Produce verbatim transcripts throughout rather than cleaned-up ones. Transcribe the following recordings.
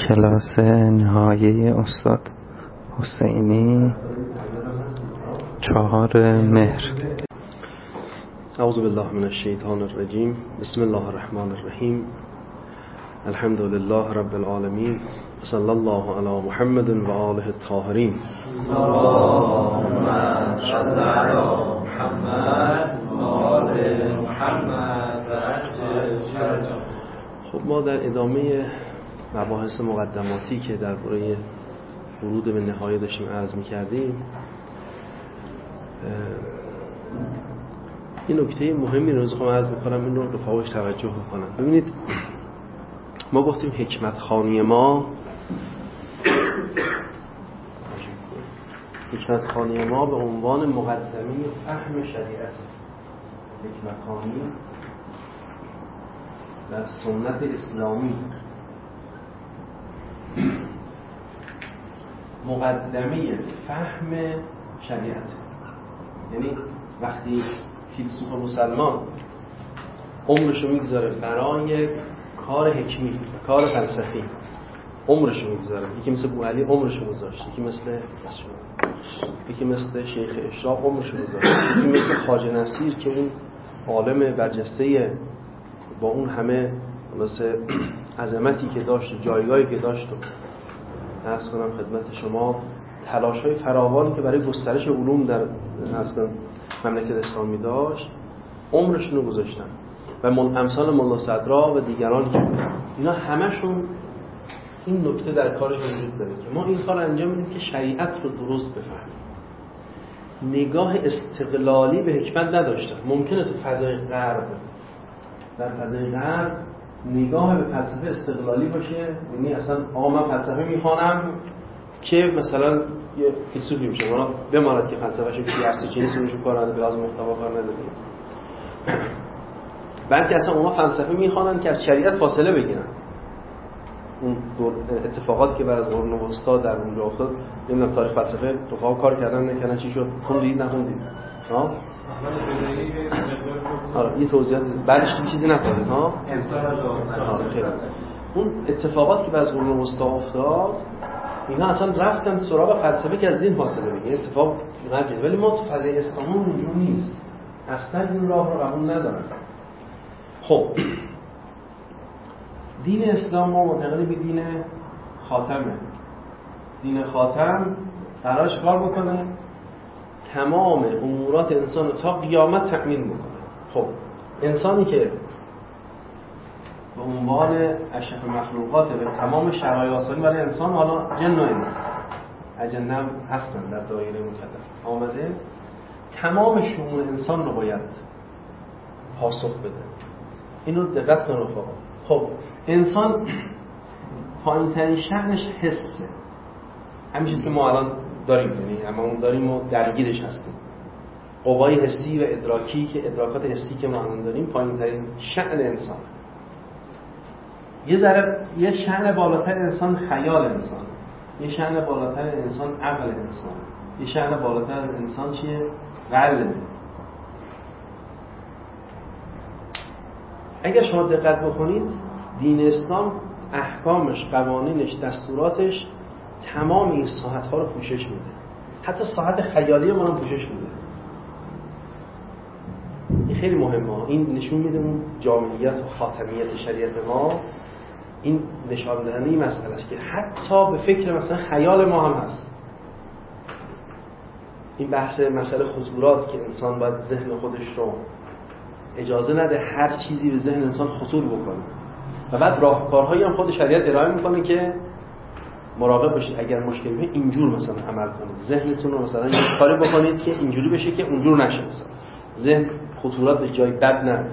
کلاس نهایی استاد حسینی چهار مهر. اعوذ بالله من الشیطان الرجیم. بسم الله الرحمن الرحیم. الحمد لله رب العالمین. صلی الله علی محمد و آله الطاهرین. اللهم صل علی محمد و آل محمد. خب ما در ادامه مباحث مقدماتی که درباره ورود به نهایه داشتیم عرض می‌کردیم، این نکته مهمی رو می‌خوام عرض بکنم، این رو رفاقش توجه بکنم. ببینید، ما گفتیم حکمت خوانی ما حکمت خوانی ما به عنوان مقدمه فهم شریعت، حکمت خوانی در سنت اسلامی مقدمه فهم شریعت. یعنی وقتی فیلسوف مسلمان عمرشو میگذاره برای کار حکمی، کار فلسفی، عمرشو میگذاره. یکی مثل بوعلی عمرشو گذاشت، یکی مثل یکی مثل شیخ اشراق عمرشو گذاشت، یکی مثل خواجه نصیر که اون عالم برجسته با اون همه مثل عظمتی که داشت و جایگاهی که داشت و عرض کنم خدمت شما تلاش‌های فراوانی که برای گسترش علوم در عرض کنم مملکت اسلامی داشت، عمرشون رو گذاشتن. و امثال ملا صدرا و دیگران که اینا همشون این نکته در کارش وجود داره که ما این کار انجام میدیم که شریعت رو درست بفهمیم. نگاه استقلالی به حکمت نداشتن. ممکنه تو فضای غرب، در فضای غرب نگاه به فلسفه استقلالی باشه، یعنی اصلا آقا من فلسفه میخوانم که مثلا یه فیلسوفی میشه، اونا بماند که فلسفه‌شو کی هست چه نیست روشون کار نداره، لازم محتوا کار نداره. بلکه اصلا اونا فلسفه میخوانن که از شریعت فاصله بگیرن. اون اتفاقاتی که بعد از قرون وسطا در اونجا افتاد، نمیدونم تاریخ فلسفه رفاقا کار کردن نکردن چی شد، خوندید نخوندید؟ ها؟ آره یه توضیحات بعدش چیزی نکنید ها؟ آره خیلی. اون اتفاقاتی که بعد از قرون وسطا افتاد، اینا اصلا رفتن سراغ فلسفه که از دین فاصله بگیره. اتفاق نگید. ولی ما تو فضای اسلام اونجوری نیست. اصلا این راه رو قبول ندارن. خب دین اسلام ما معتقد به دین خاتمه. دین خاتم قرارش کار بکنه تمام امورات انسان رو تا قیامت تأمین بکنه. خب انسانی که به عنوان اشرف مخلوقات به تمام شرایط آسانی برای انسان، حالا جن و انس اجنم هستن در دایره مکلف آمده، تمام شؤون انسان رو باید پاسخ بده. اینو دقت کنید رفقا. خب انسان پایین ترین شأنش حسه، همین چیزی که ما الان داریم، یعنی هممون داریم و درگیرش هستیم. قوای حسی و ادراکی که ادراکات حسی که ما الان داریم پایین ترین شأن انسان. یه ذره یه شأن بالاتر انسان خیال انسان، یه شأن بالاتر انسان عقل انسان، یه شأن بالاتر انسان چیه؟ قلب. اگر شما دقت بکنید دین اسلام احکامش، قوانینش، دستوراتش تمام این ساحت‌ها رو پوشش میده. حتی ساحت خیالی ما رو پوشش میده. این خیلی مهمه. این نشون میده اون جامعیت و خاتمیت شریعت ما. این نشان دهنده این مسئله است که حتی به فکر مثلا خیال ما هم هست. این بحث مسئله خطورات که انسان باید ذهن خودش رو اجازه نده هر چیزی به ذهن انسان خطور بکنه. و بعد راهکارهایی هم خود شریعت ارائه میکنه که مراقب باشید اگر مشکلی باشه اینجور مثلا عمل کنید. ذهنتون رو مثلا یه کاری بکنید که اینجوری بشه که اونجور نشه. مثلا ذهن خطورات به جای بد نره.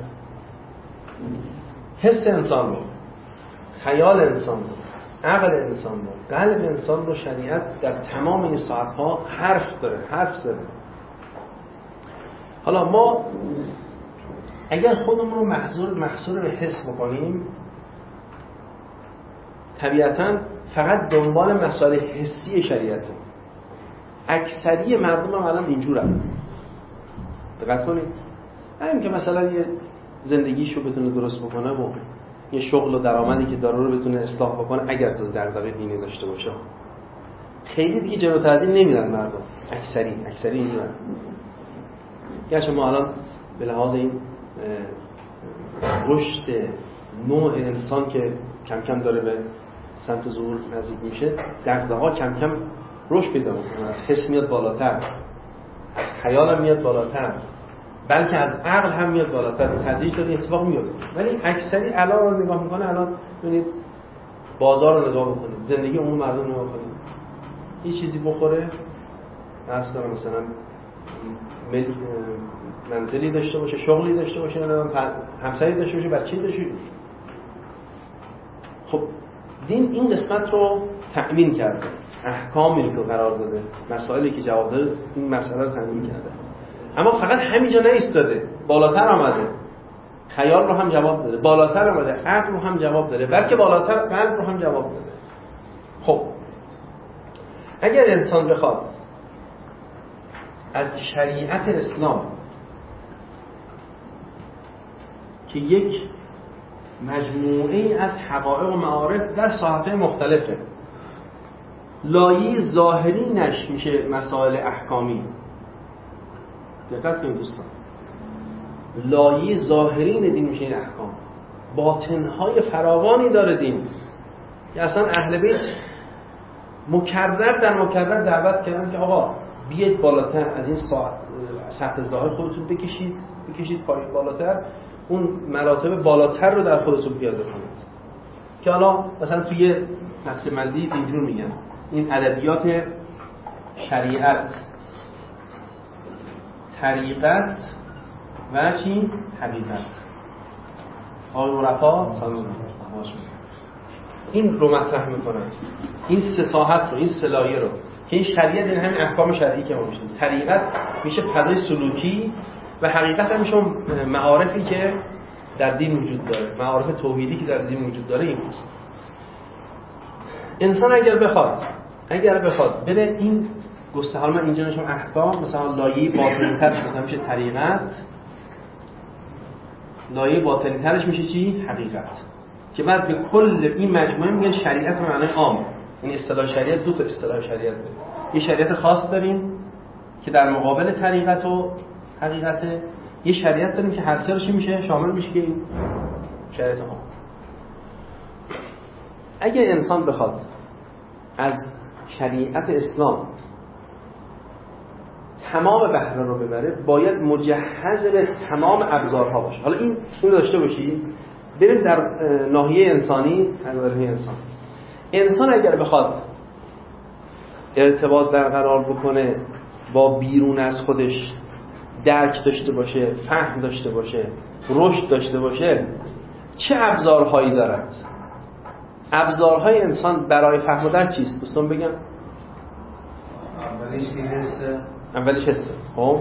حس انسان رو، خیال انسان رو، عقل انسان رو، قلب انسان رو شریعت در تمام این ساعتها حرف داره، حرف زده. حالا ما اگر خودمون رو محصور محصور به حس بکنیم، طبیعتاً فقط دنبال مسائل حسی شریعت. اکثری مردم هم الان اینجورن. دقت کنید. همین که مثلا یه زندگیشو بتونه درست بکنه و یه شغل و درآمدی که داره رو بتونه اصلاح بکنه اگر تو دغدغه دینی داشته باشه. خیلی دیگه جلوتر از این نمیرن مردم، اکثری اکثری اینجورن. گرچه ما الان به لحاظ این رشد نوع انسان که کم کم داره به سمت ظهور نزدیک میشه، دغدغه‌ها کم کم رشد پیدا میکنه، از حس میاد بالاتر، از خیال هم میاد بالاتر، بلکه از عقل هم میاد بالاتر. تدریج داره اتفاق میاد. ولی اکثری الان رو نگاه میکنه، الان ببینید بازار رو نگاه بکنید، زندگی عموم مردم نگاه کنید، یه چیزی بخوره، درس کنه مثلا منزلی داشته باشه، شغلی داشته باشه، همسری داشته باشه، بچه‌ای داشته باشه. خب دین این قسمت رو تأمین کرده، احکامی رو قرار داده، مسائلی که جواب داده این مسئله رو تأمین کرده. اما فقط همینجا نایستاده، بالاتر آمده، خیال رو هم جواب داده، بالاتر آمده، عقل رو هم جواب داده، بلکه بالاتر قلب رو هم جواب داده. خب اگر انسان بخواد از شریعت اسلام که یک مجموعه از حقایق و معارف در ساحت‌های مختلفه، لایه ظاهری نش میشه مسائل احکامی. دقت کنید دوستان، لایه ظاهری دین میشه این احکام، باطن‌های فراوانی داره دین. یا اصلا اهل بیت مکرر در مکرر دعوت کردن که آقا بیاید بالاتر از این سطح ظاهر خودتون بکشید، بکشید پایین بالاتر، اون مراتب بالاتر رو در خودتون پیاده کنید. که حالا مثلا توی تقسیم بندی اینجور میگن این ادبیات شریعت، طریقت و چی؟ حقیقت. آقای مرفا سلام این رو مطرح میکنن، این سه ساحت رو، این سه لایه رو که این شریعت این همین احکام شرعی که ما میشیم. طریقت میشه فضای سلوکی و حقیقت هم میشه معارفی که در دین وجود داره، معارف توحیدی که در دین وجود داره. این هست انسان اگر بخواد اگر بخواد بره این گسته، حالا من اینجا نشم احکام، مثلا لایه باطنی ترش مثلا میشه طریقت، لایه باطنی ترش میشه چی؟ حقیقت. که بعد به کل این مجموعه میگن شریعت به معنای عام. این اصطلاح شریعت دو تا اصطلاح شریعت داره. یه شریعت خاص داریم که در مقابل طریقت و حقیقته، یه شریعت داریم که هر سرش میشه شامل میشه که این شریعت عام. اگه انسان بخواد از شریعت اسلام تمام بهره رو ببره، باید مجهز به تمام ابزارها باشه. حالا این اینو داشته باشی. بریم در ناحیه انسانی، در ناحیه انسان. انسان اگر بخواد ارتباط برقرار بکنه با بیرون از خودش، درک داشته باشه، فهم داشته باشه، رشد داشته باشه، چه ابزارهایی دارد؟ ابزارهای انسان برای فهم و درک چیست؟ دوستان بگم. اولیش حسه. اولیش حسه. خب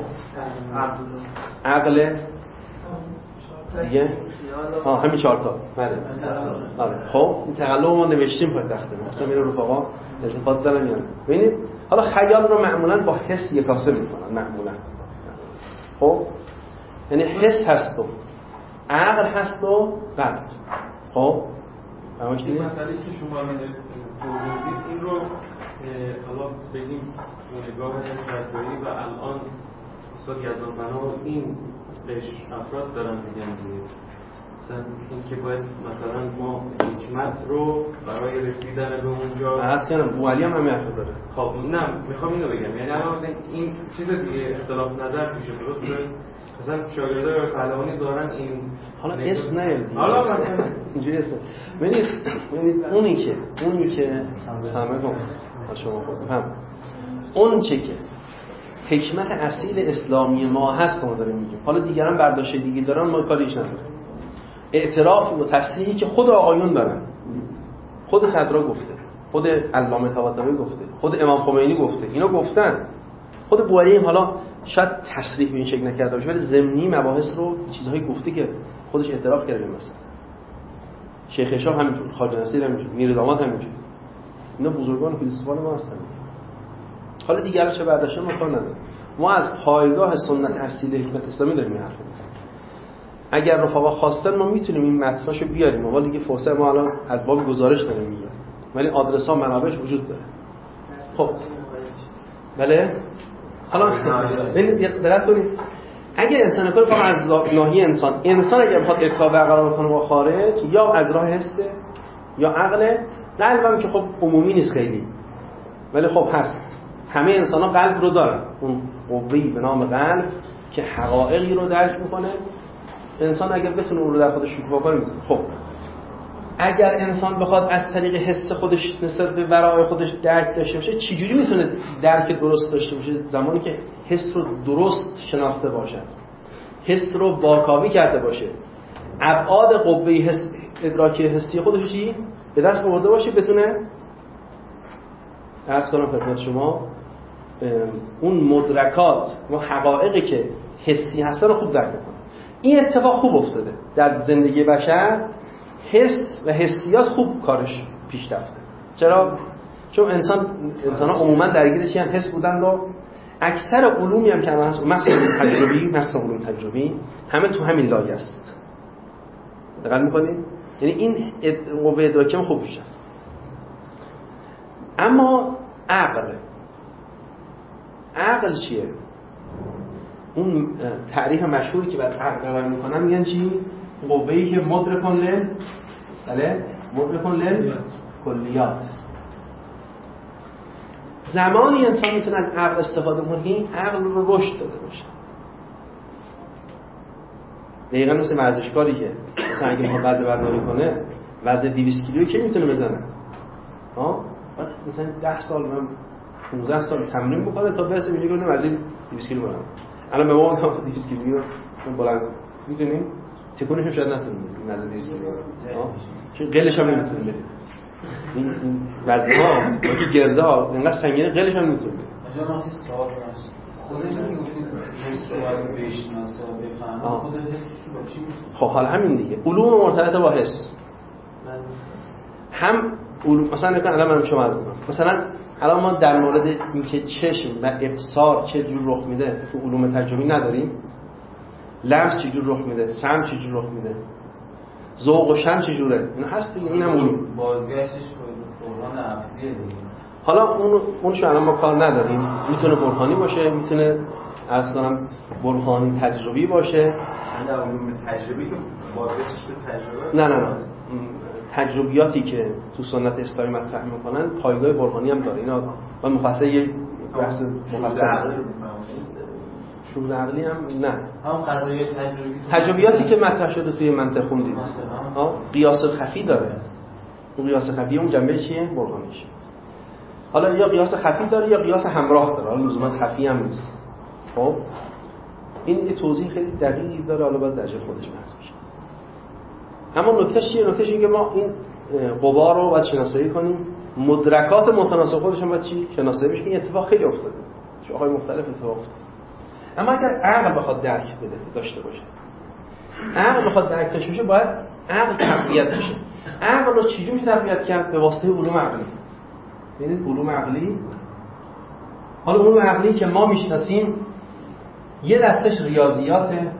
عقل دیگه ها همین چهار تا. بله. آره. خب این تقلب ما نوشتیم پای تخته. مثلا میره رفقا التفات دارن یا نه. ببینید حالا خیال رو معمولا با حس یکاسه میکنن معمولا. خب یعنی حس هست و عقل هست و قلب. خب این مسئله که شما میدونید این رو حالا بگیم نگاه جدولی و الان استاد یزدانپناه این بهش افراد دارن میگن دیگه، مثلا این که باید مثلا ما حکمت رو برای رسیدن به اونجا بحث کنم. بوالی هم همه افراد داره. خب نه میخوام اینو بگم، یعنی الان مثلا این چیز دیگه اختلاف نظر میشه، درسته؟ مثلا شاگردای پهلوانی ظاهرا این حالا اسم نیارید حالا مثلا اینجوری اسم ببینید ببینید اونی که اونی که سامه کن شما فهم اون چه که حکمت اصیل اسلامی ما هست ما داریم میگیم. حالا دیگران برداشت دیگه دارن، ما کاریش نداریم. اعتراف و تصریحی که خود آقایون دارن، خود صدرا گفته، خود علامه طباطبایی گفته، خود امام خمینی گفته، اینا گفتن. خود بواری حالا شاید تصریح به این شکل نکرده باشه ولی ضمنی مباحث رو چیزهایی گفته که خودش اعتراف کرده. مثلا شیخ هشام همینجور، خواجه نصیر همینجور، میر داماد همینجور. اینا بزرگان فیلسوفان ما هستن. حالا دیگران چه برداشتن ما کار نداریم. ما از پایگاه سنت اصیل حکمت اسلامی داریم حرف میزنیم. اگر رفقا خواستن ما میتونیم این متناشو بیاریم، ولی دیگه فرصت ما الان از باب گزارش داریم میگیم، ولی آدرس ها منابعش وجود داره. خب بله حالا ببینید دقت کنید، اگه انسان کار فقط از ناحیه انسان انسان اگه بخواد ارتباط برقرار کنه با خارج، یا از راه حسه یا عقله. قلب هم که خب عمومی نیست خیلی، ولی خب هست، همه انسان ها قلب رو دارن، اون قوه‌ای به نام قلب که حقایقی رو درک میکنه. انسان اگر بتونه اون رو در خودش شکوفا کنه میتونه. خب اگر انسان بخواد از طریق حس خودش نسبت به ورای خودش درک داشته باشه، چجوری میتونه درک درست داشته باشه؟ زمانی که حس رو درست شناخته باشه، حس رو واکاوی کرده باشه، ابعاد قوه حس ادراکی حسی خودش چی به دست آورده باشه، بتونه عرض کنم خدمت شما اون مدرکات و حقایقی که حسی هست رو خوب درک کنه. این اتفاق خوب افتاده در زندگی بشر، حس و حسیات خوب کارش پیش رفته. چرا؟ چون انسان انسان‌ها عموما درگیر چی هم حس بودن و اکثر علومی هم که هست، مخصوصا تجربی، مخصوصا علوم تجربی، همه تو همین لایه است. دقت می‌کنید؟ یعنی این قوه ادراکی هم خوب پیش رفته. اما عقل عقل چیه؟ اون تعریف مشهوری که بعد عقل ارائه میکنن میگن چی؟ قوه‌ای که مدرکن لل بله مدرکن لل کلیات. زمانی انسان میتونه از عقل استفاده کنه این عقل رو رشد داده باشه. دقیقاً مثل ورزشکاری که مثلا اگه میخواد وزن برداری کنه، وزن دویست کیلویی که میتونه بزنه، ها مثلا ده سال من پانزده سال تمرین بکنه تا برسه میگه کنه وزن دویست کیلو بلند. الان به ما دویست کیلو رو بلند میتونیم تکونش هم شاید نتونیم این وزن دویست کیلو ها، چون قلش هم نمیتونیم بدیم. این وزن ها با که گرده ها اینقدر سنگینه قلش هم نمیتونیم بدیم. اجازه ما سوال هست خودت میگید حس رو بشناسه و بفهمه، خودت حسش رو با چی می‌فهمی؟ خب حالا همین دیگه علوم مرتبط با حس هم علوم مثلا نکن الان من شما میگم مثلا الان ما در مورد اینکه چشم و ابصار چه جور رخ میده تو علوم تجربی نداریم. لمس چه جور رخ میده، سمع چه جور رخ میده، ذوق و شم چه جوره، اینا هست دیگه. اینم علوم بازگشتش به قرآن عقلیه دیگه. حالا اون اونشو الان ما کار نداریم، میتونه برهانی باشه، میتونه عرض کنم برهانی تجربی باشه. نه علوم تجربی که بازگشتش به تجربه نه نه نه تجربیاتی که تو سنت اسلامی مطرح میکنن پایگاه برهانی هم داره. اینا و مفصل یک بحث مفصل عقلی رو شعور عقلی هم نه، هم قضایی تجربی تجربیاتی که مطرح شده توی منطق خوندید ها قیاس خفی داره. اون قیاس خفی اون جنبه چیه؟ برهانیشه. حالا یا قیاس خفی داره یا قیاس همراه داره، حالا لزوما خفی هم نیست. خب این یه توضیح خیلی دقیقی داره، حالا باید در جای خودش بحث بشه. اما نکتهش چیه؟ نکتهش اینه که ما این قوا رو باید شناسایی کنیم، مدرکات متناسب خودش هم باید چی شناسایی بشه. این اتفاق خیلی افتاده، جاهای مختلف اتفاق افتاده. اما اگر عقل بخواد درک بده داشته باشه، عقل بخواد درک داشته باشه، باید عقل تقویت بشه. عقل رو چجوری میشه تقویت کرد؟ به واسطه علوم عقلی. ببینید علوم عقلی، حالا علوم عقلی که ما میشناسیم یه دستش ریاضیاته،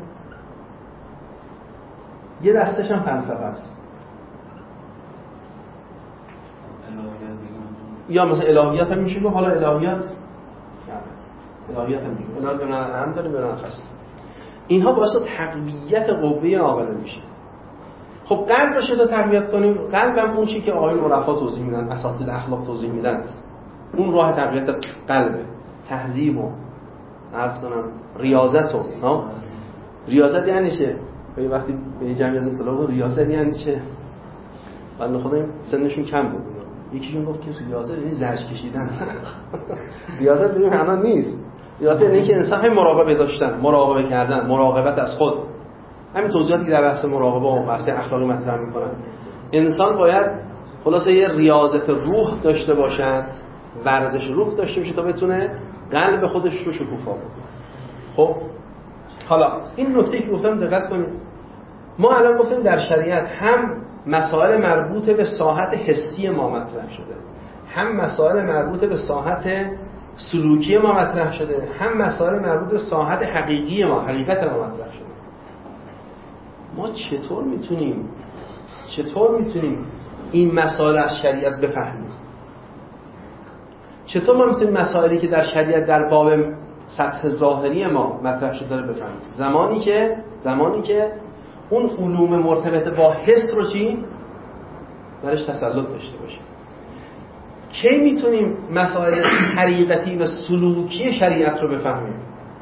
یه دستش هم فلسفه است. یا مثلا الهیات هم میشه گفت. حالا الهیات الهیات هم میشه الهیات بنا هم داره بنا هست. اینها باعث تقویت قوه عاقله میشه. خب قلب رو چطور تقویت کنیم؟ قلب هم اون چیزی که آقایون عرفا توضیح میدن، اساتید اخلاق توضیح میدن، اون راه تقویت قلبه. تهذیب و عرض کنم ریاضت و ها ریاضت یعنی چه؟ به وقتی به جمعی از اطلاع ریاضت یعنی چه؟ بنده خدا سنشون کم بود. یکیشون گفت که ریاضت یعنی زرج کشیدن. ریاضت به این معنا نیست. ریاضت یعنی که انسان هم مراقبه داشتن، مراقبه کردن، مراقبت از خود. همین توضیحاتی که در بحث مراقبه و بحث اخلاقی مطرح میکنن. انسان باید خلاصه یه ریاضت روح داشته باشد، ورزش روح داشته باشه تا بتونه قلب خودش رو شکوفا کنه. خب حالا این نکته که گفتم دقت کنید. ما الان گفتیم در شریعت هم مسائل مربوط به ساحت حسی ما مطرح شده، هم مسائل مربوط به ساحت سلوکی ما مطرح شده، هم مسائل مربوط به ساحت حقیقی ما، حقیقت ما مطرح شده. ما چطور میتونیم چطور میتونیم این مسائل از شریعت بفهمیم؟ چطور ما میتونیم مسائلی که در شریعت در باب سطح ظاهری ما مطرح شده رو بفهمیم؟ زمانی که زمانی که اون علوم مرتبط با حس رو چی؟ درش تسلط داشته باشیم. کی میتونیم مسائل طریقتی و سلوکی شریعت رو بفهمیم؟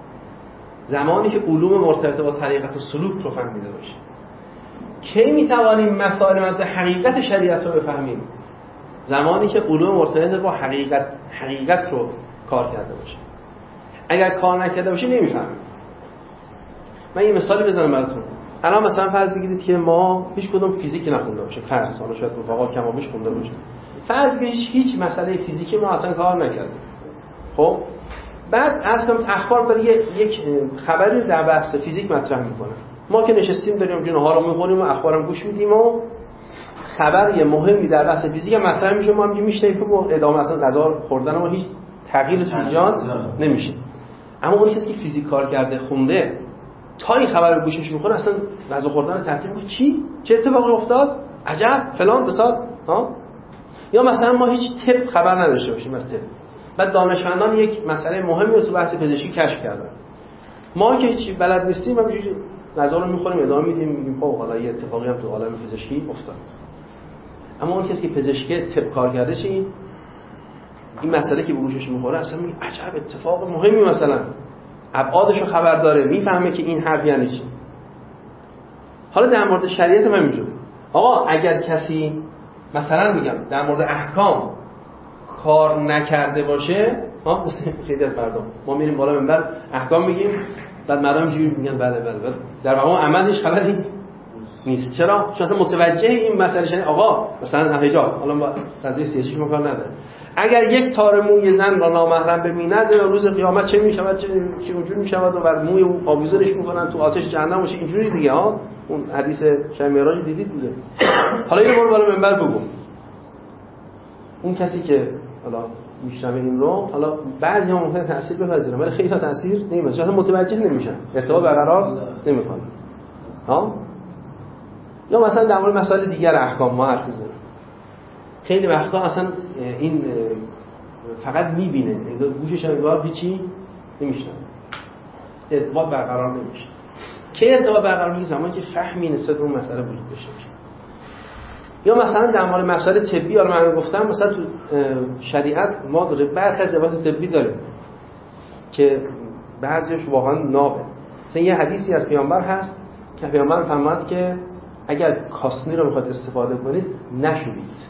زمانی که علوم مرتبط با طریقت و سلوک رو فهمیده باشیم. کی میتوانیم مسائل مربوط به حقیقت شریعت رو بفهمیم؟ زمانی که علوم مرتبط با حقیقت حقیقت رو کار کرده باشیم. اگر کار نکرده باشیم نمیفهمیم. من یه مثالی بزنم براتون. الان مثلا فرض بگیرید که ما هیچ کدوم فیزیک نخونده باشیم. فرض حالا شاید رفقا کما بیش خونده باشیم. فرض بگیرید هیچ مسئله فیزیکی ما اصلا کار نکردیم. خب بعد اصلا اخبار داره یک خبری در بحث فیزیک مطرح میکنه. ما که نشستیم داریم جنها رو میخونیم و اخبارم گوش میدیم و خبری مهمی در بحث فیزیک مطرح میشه، ما هم میشنویم و ادامه اصلا غذا خوردن ما هیچ تغییری تو ایجاد نمیشه. اما اون کسی که فیزیک کار کرده خونده تا این خبر رو گوشش میکنه اصلا غذا خوردن تعطیل میکنه. چی چه اتفاقی افتاد؟ عجب فلان بساط ها. یا مثلا ما هیچ طب خبر نداشته باشیم از طب، بعد دانشمندان یک مسئله مهمی رو تو بحث پزشکی کشف کردن، ما که هیچ بلد نیستیم همینجوری غذا رو میخوریم ادامه میدیم، میگیم خب حالا یه اتفاقی هم تو عالم پزشکی افتاد. اما اون کسی که پزشکی طب کار کرده چی؟ این مسئله که به گوشش میخوره اصلا میگه عجب اتفاق مهمی، مثلا ابعادش رو خبر داره، میفهمه که این حرف یعنی چی. حالا در مورد شریعت هم اینجوره. آقا اگر کسی مثلا میگم در مورد احکام کار نکرده باشه، ها مثلا خیلی از مردم ما میریم بالا منبر احکام میگیم، بعد مردم اینجوری میگن بله بله بله، در واقع عملش خبری نیست. چرا؟ چون اصلا متوجه این مسئله شدن. آقا مثلا حجاب، حالا با قضیه سیاسی شما کار نداره، اگر یک تار موی زن را نامحرم ببیند روز قیامت چه میشود، چه چه اونجوری میشود و بر موی او آویزونش میکنن تو آتش جهنم باشه، اینجوری دیگه ها. اون حدیث شب معراج دیدید دیگه. حالا اینو برو بالا منبر بگو. اون کسی که حالا میشنوه این رو، حالا بعضی ها ممکنه تاثیر بپذیرن ولی خیلی ها تاثیر نمیپذیرن، اصلا متوجه نمیشن، ارتباط برقرار نمیکنن. ها یا مثلا در مورد مسائل دیگر احکام ما حرف میزنیم، خیلی وقتا اصلا این فقط میبینه، گوشش انگار هیچی نمیشنه، ارتباط برقرار نمیشه. کی ارتباط برقرار میشه؟ زمانی که فهمی نسبت به اون مسئله وجود داشته باشه. یا مثلا در مورد مسائل طبی، حالا من گفتم مثلا تو شریعت ما داره برخی از روایات طبی داره که بعضیش واقعا نابه. مثلا یه حدیثی از پیامبر هست که پیامبر فرمود که اگر کاسنی رو میخواد استفاده کنید نشورید.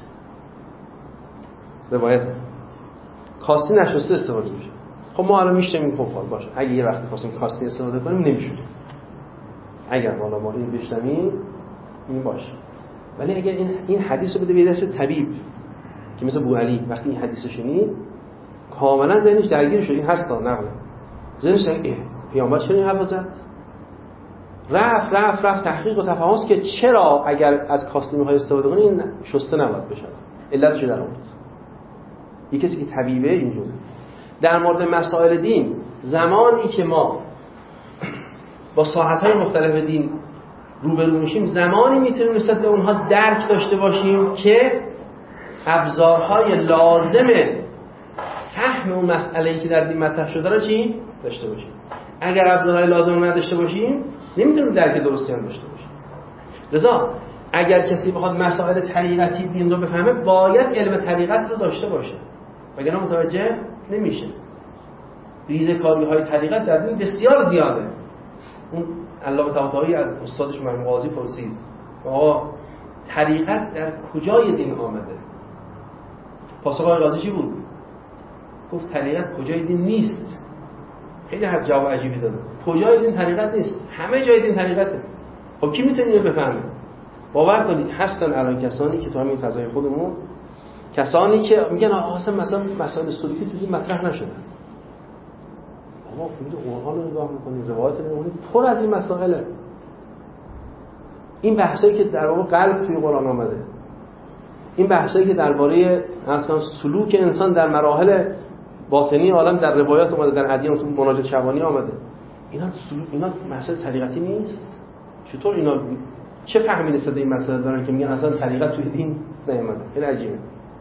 روایت کاسنی نشسته استفاده میشه. خب ما الان میشتیم خب باشه اگه یه وقتی خواستیم کاسنی استفاده کنیم نمیشوریم، اگر حالا ما این بشنویم این باشه. ولی اگر این این حدیث رو بده به دست طبیب که مثل ابو علی، وقتی این حدیث رو شنید کاملا ذهنش درگیر شد، این هست تا نقل ذهنش اه پیامبر چرا این حرف زد، رفت رفت رفت تحقیق و تفحص که چرا اگر از کاسنی میخوای استفاده کنی این شسته نباید بشه، علتش در اون. یه کسی که طبیبه اینجوری. در مورد مسائل دین، زمانی که ما با ساحت‌های مختلف دین روبرو میشیم، زمانی میتونیم نسبت به اونها درک داشته باشیم که ابزارهای لازم فهم اون مسئله‌ای که در دین مطرح شده را چی داشته باشیم. اگر ابزارهای لازم نداشته باشیم نمیتونیم درک درستی هم داشته باشیم. لذا اگر کسی بخواد مسائل طریقتی دین رو بفهمه باید علم طریقت رو داشته باشه، وگرنه متوجه نمیشه. ریزکاری‌های طریقت در دین بسیار زیاده. اون علامه طباطبایی از استادش مرحوم قاضی پرسید آقا طریقت در کجای دین آمده؟ پاسخ آقای قاضی چی بود؟ گفت طریقت کجای دین نیست. خیلی حرف جواب عجیبی داد. کجای دین طریقت نیست، همه جای دین طریقته. خب کی میتونه اینو بفهمه؟ باور کنید هستن الان کسانی که تو همین فضای خودمون، کسانی که میگن آقا اصلا مثلا مسائل سلوکی تو دین مطرح نشده. آقا میگه قرآن رو نگاه می‌کنی، روایت رو نگاه می‌کنی، پر از این مسائله. این بحثایی که در واقع قلب توی قرآن آمده، این بحثایی که درباره اصلا سلوک انسان در مراحل باطنی عالم در روایات اومده، در ادیان تو مناجات شبانی آمده، اینا سلوک، اینا مسائل طریقتی نیست. چطور اینا چه فهمی نسبت به این مسئله دارن که میگن اصلا طریقت توی دین نیومده؟ خیلی عجیبه.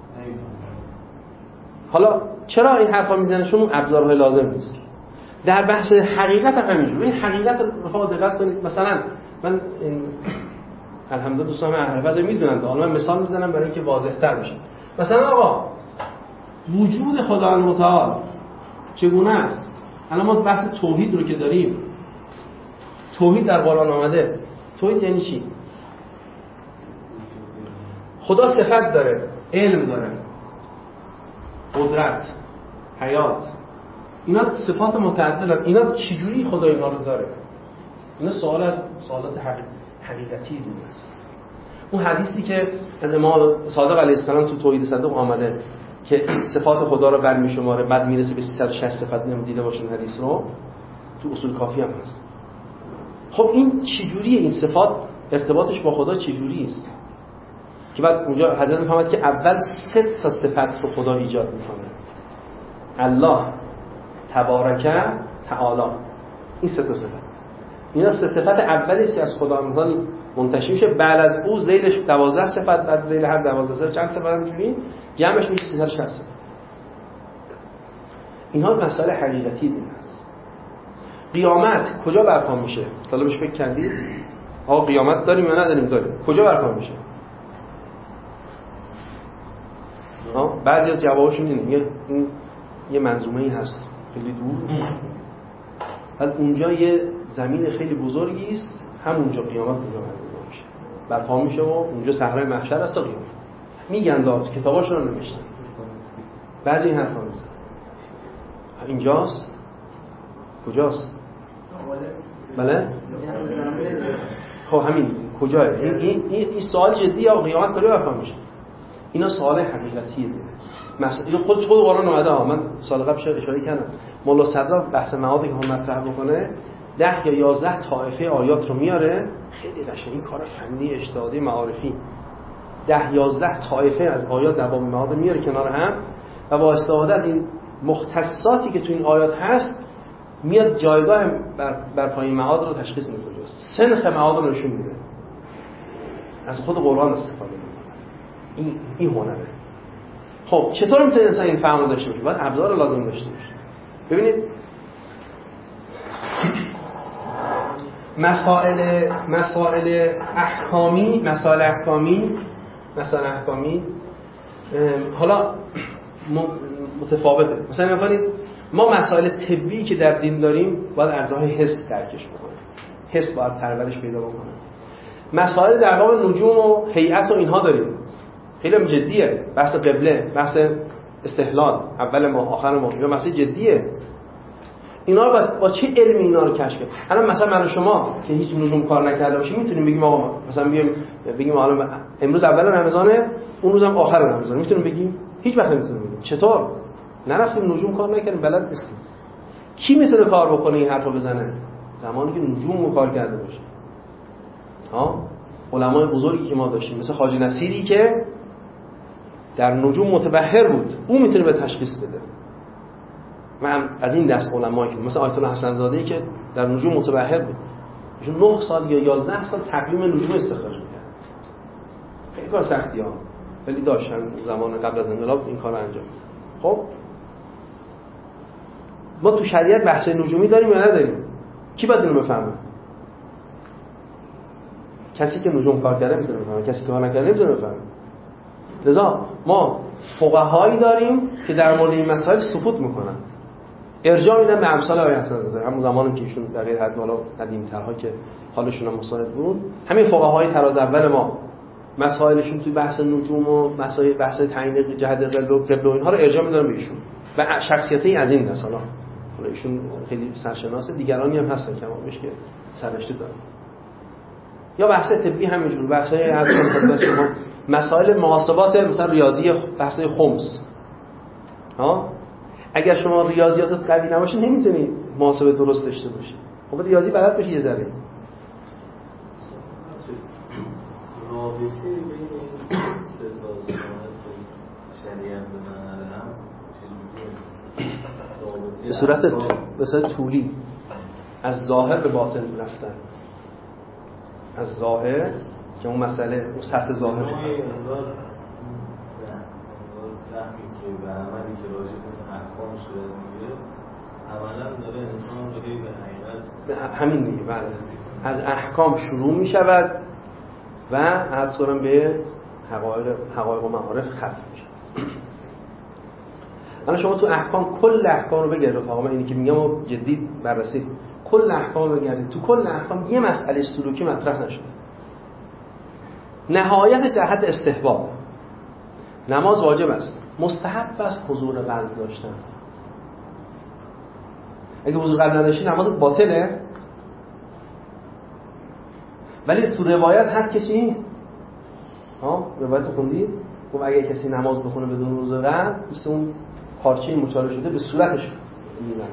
حالا چرا این حرفا میزنه؟ چون اون ابزارهای لازم نیست. در بحث حقیقت هم همینجوره. این حقیقت رو دقت کنید. مثلا من الحمدلله دوستان اهل فضل میدونن، حالا من مثال میزنم برای اینکه واضح‌تر بشه. مثلا آقا وجود خداوند متعال چگونه است؟ الان ما بحث توحید رو که داریم، توحید در قرآن آمده. توحید یعنی چی؟ خدا صفت داره، علم داره، قدرت، حیات، اینا صفات متعددن. اینا چجوری خدا اینا رو داره؟ اینا سوال از سوالات حقیقتی دین است. اون حدیثی که از امام صادق علیه السلام تو توحید صدق آمده که صفات خدا رو برمی شماره، بعد میرسه به سیصد و شصت صفت. نمی دیده باشین حدیث رو، تو اصول کافی هم هست. خب این چجوریه؟ این صفات ارتباطش با خدا چجوری است؟ که بعد اونجا حضرت میفهمد که اول سه تا صفت رو خدا ایجاد میکنه: الله، تبارک، تعالی. این سه تا صفت، اینا سه صفت اولی است که از خدا مثلا منتشر میشه. بعد از او ذیلش دوازده صفت، بعد ذیل هر دوازده صفت چند صفت همینجوری جمعش میشه سیصد و شصت صفت. اینها مسائل حقیقتی دین است. قیامت کجا برپا میشه؟ حالا بهش فکر کردید؟ آقا قیامت داریم یا نداریم؟ داریم. کجا برپا میشه؟ ها بعضی از جوابشون اینه، یه یه منظومه‌ای هست خیلی دور، بعد اونجا یه زمین خیلی بزرگی است، همونجا قیامت اونجا برپا میشه. برپا میشه و اونجا صحرای محشر است. قیامت میگن داد کتاباشون رو نوشتن، بعضی این حرفا میزنن. اینجاست؟ کجاست؟ بله؟ خب همین کجاه؟ این این این سوال جدیه. آقا قیامت کجا برپا میشه؟ اینا سوال حقیقتیه. مثلا خود خود قرآن اومده ها. من سال قبل اشاره کردم مولا صدرا بحث معاد که هم مطرح بکنه ده یا یازده طایفه آیات رو میاره. خیلی قشنگ، این کار فنی اجتهادی معارفی. ده یازده طایفه از آیات در باب معاد میاره کنار هم و با استفاده از این مختصاتی که تو این آیات هست میاد جایگاه بر, بر پایین معاد رو تشخیص میده. سنخ معاد رو نشون میده. از خود قرآن استفاده میکنه. این این هنره. خب چطور میتونه انسان این فهم رو داشته باشه؟ باید ابزار لازم داشته باشه. ببینید مسائل مسائل احکامی مسائل احکامی مسائل احکامی حالا متفاوته. مثلا می‌بینید ما مسائل طبی که در دین داریم باید از راه حس درکش بکنیم. حس باید پرورش پیدا بکنه. مسائل در باب نجوم و هیئت و اینها داریم. خیلی جدیه. بحث قبله، بحث استحلال، اول ما آخر ما، اینا بحث جدیه. اینا رو با, با چه علمی اینا رو کشف کنیم؟ الان مثلا من و شما که هیچ نجوم کار نکرده باشیم میتونیم بگیم آقا مثلا بگیم بگیم حالا امروز اول رمضانه، اون روزم آخر رمضانه، میتونیم بگیم؟ هیچ وقت نمیتونیم بگیم. چطور؟ نرفتیم نجوم کار نکردیم، بلد نیستیم. کی میتونه کار بکنه این حرفو بزنه؟ زمانی که نجوم رو کار کرده باشه. ها علمای بزرگی که ما داشتیم مثل خواجه نصیری که در نجوم متبحر بود، اون میتونه به تشخیص بده. من از این دست علمایی که مثل آیت الله حسن زاده‌ای که در نجوم متبحر بود، ایشون نه سال یا یازده سال تقویم نجوم استخراج می‌کرد. خیلی کار سختیه ها، ولی داشتن زمان قبل از انقلاب این کارو انجام. خب ما تو شریعت بحث نجومی داریم یا نداریم؟ کی باید اینو بفهمه؟ کسی که نجوم کار کرده میتونه بفهمه، کسی که کار نکرده نمیتونه بفهمه. لذا ما فقهایی داریم که در مورد این مسائل سکوت میکنن، ارجاع میدن به امثال آیه حسن زاده. همون زمانی که ایشون در غیر حد بالا قدیم‌ترها که حالشون هم مساعد بود، همین فقهای تراز اول ما مسائلشون توی بحث نجوم و مسائل بحث تعیین جهت قبله و قبله و اینها رو ارجاع میدن به ایشون و شخصیتی از این دست. حالا حالا ایشون خیلی سرشناسه، دیگرانی هم هستن کمابیش که سررشته دارن. یا بحث طبی همینجور، بحثای هر چند شما مسائل محاسبات مثلا ریاضی، بحثای خمس. ها اگر شما ریاضیاتت قوی نباشه نمیتونی محاسبه درست داشته باشی. خب ریاضی بلد باشی یه ذره. رابطه بین سه تا سنت شریعت و هم چجوریه؟ به صورت به صورت طولی از ظاهر به باطن رفتن. از ظاهر که اون مسئله اون سطح ظاهر رحمی که به عملی که راجع به احکام شده میگه عملا داره انسان رو هی به حقیقت همین دیگه. بله از احکام شروع می شود و از کنم به حقایق حقایق و معارف ختم می شود. الان شما تو احکام کل احکام رو بگیرید رفقا، من اینی که میگم رو جدی بررسی کل احکام رو بگیرید. تو کل احکام یه مسئله سلوکی مطرح نشده، نهایتش در حد استحباب. نماز واجب است، مستحب است حضور قلب داشتن. اگه حضور قلب نداشتی نمازت باطله. ولی تو روایت هست که چی؟ ها روایت خوندید؟ گفت اگه کسی نماز بخونه بدون حضور قلب مثل اون پارچه مچاله شده به صورتش میزنن.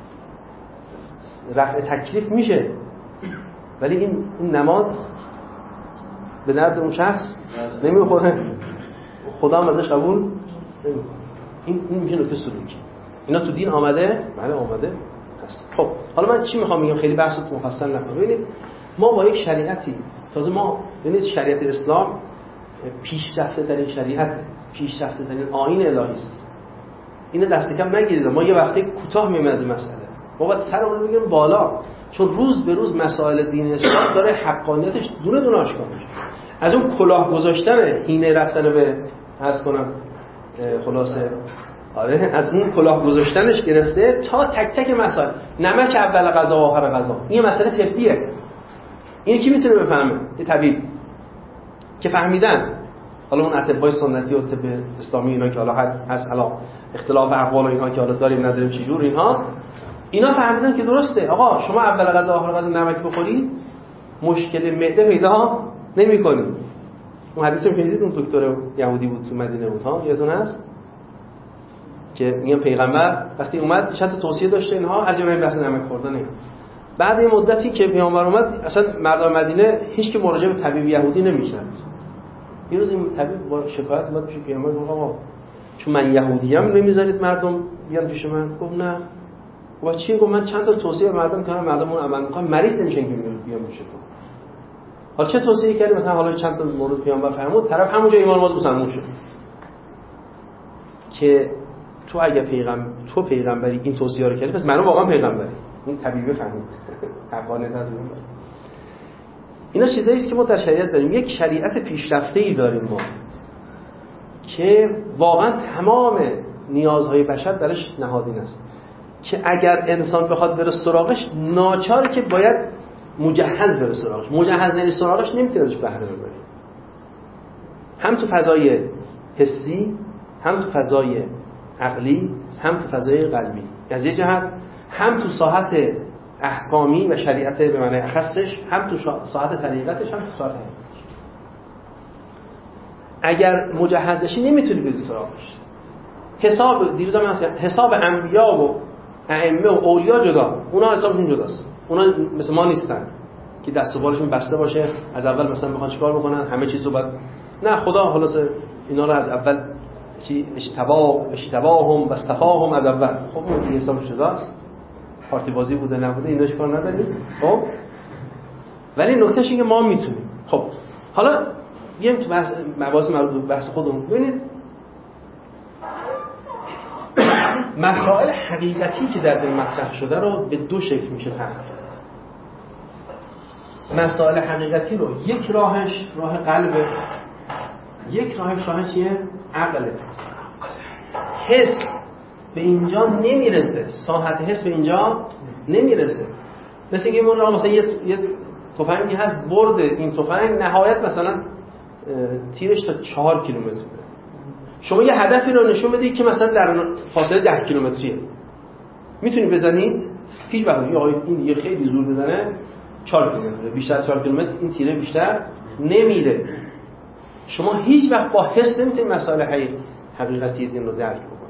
رفع تکلیف میشه، ولی این این نماز به درد اون شخص نمیخوره، خدا هم ازش قبول نمیکنه. این این میشه نکته سلوکی. اینا تو دین آمده؟ بله آمده هست. خب حالا من چی میخوام بگم، خیلی بحث تو مفصل نکنم. ببینید ما با یک شریعتی، تازه ما ببینید شریعت اسلام پیشرفته ترین شریعت، پیشرفته ترین آیین الهی است. اینو دست کم نگیرید. ما یه وقتی کوتاه میایم از این مسئله، ما باید سرمون رو بگیریم بالا، چون روز به روز مسائل دین اسلام داره حقانیتش دونه دونه آشکار میشه. از اون کلاه گذاشتن هینه رفتن به عرض کنم خلاصه آره از اون کلاه گذاشتنش گرفته تا تک تک مسائل، نمک اول غذا و آخر غذا، این مسئله طبیه. این کی میتونه بفهمه؟ یه طبیب که فهمیدن. حالا اون اطباء سنتی و طب اسلامی اینا که حالا هست حالا اختلاف اقوال و اینها که حالا داریم نداریم چه جور اینها، اینا فهمیدن که درسته آقا شما اول غذا آخر غذا نمک بخورید مشکل معده پیدا نمی‌کنید. اون حدیث رو شنیدید؟ اون دکتر یهودی بود تو مدینه بود ها، یادتون هست که میگم پیغمبر وقتی اومد چند تا توصیه داشته اینها، از جمله بحث نمک خوردن اینا. بعد این مدتی که پیامبر اومد اصلا مردم مدینه هیچ که مراجعه به طبیب یهودی نمی‌شد. یه روز این طبیب با شکایت اومد پیش پیامبر گفت آقا چون من یهودیم نمیذارید مردم بیان پیش من؟ گفت نه. گفت چی؟ گفت من چند تا توصیه مردم کردم مردم اون عمل می‌کنن، مریض نمیشن که بیان پیش تو. حالا چه توصیه کردی؟ مثلا حالا چند تا مورد پیامبر فرمود، طرف همونجا ایمان آورد مسلمان شد. که تو اگه پیغمبر تو پیغمبری این توصیه رو کردی پس منو واقعا پیغمبری. این طبیبه فهمید حقانیت نداریم. اینا چیزایی است که ما در شریعت داریم. یک شریعت پیشرفته‌ای داریم ما که واقعا تمام نیازهای بشر درش نهادین است، که اگر انسان بخواد بره سراغش ناچاره که باید مجهز بره سراغش. مجهز نری سراغش نمیتونه ازش بهره ببره. هم تو فضای حسی، هم تو فضای عقلی، هم تو فضای قلبی. از یه جهت هم تو ساحت احکامی و شریعت به معنی اخصش، هم تو ساحت طریقتش، هم تو ساحت حقیقتش. اگر مجهز نشی نمیتونی بری سراغش. حساب دیروز هم هست حساب انبیا و ائمه و اولیا جدا، اونا حسابشون جداست. اونا مثل ما نیستن که دست و بالشون بسته باشه از اول مثلا بخوان چیکار بکنن همه چیز رو بعد. نه، خدا خلاصه اینا رو از اول چی اشتباه اشتباهم و استفاهم از اول. خب اون حسابش جداست، پارتی بازی بوده نبوده ایناش کار نداریم. خب ولی نکتهش اینه که ما میتونیم. خب حالا بیایم تو بحث مباحث مربوط به بحث خودمون. ببینید مسائل حقیقتی که در دل مطرح شده رو به دو شکل میشه فهم کرد. مسائل حقیقتی رو یک راهش راه قلبه، یک راهش راه چیه؟ عقله. حس به اینجا نمیرسه، ساحت حس به اینجا نمیرسه. مثل اینکه ما مثلا یه یه تفنگی هست، برد این تفنگ نهایت مثلا تیرش تا چهار کیلومتر. شما یه هدفی رو نشون بدید که مثلا در فاصله ده کیلومتریه، میتونی بزنید؟ هیچ وقت آقای این یه خیلی زور بزنه چهار کیلومتر، بیشتر از چهار کیلومتر این تیره بیشتر نمیره. شما هیچ وقت با حس نمیتونید مسائل حقیقتی دین رو درک بکنید.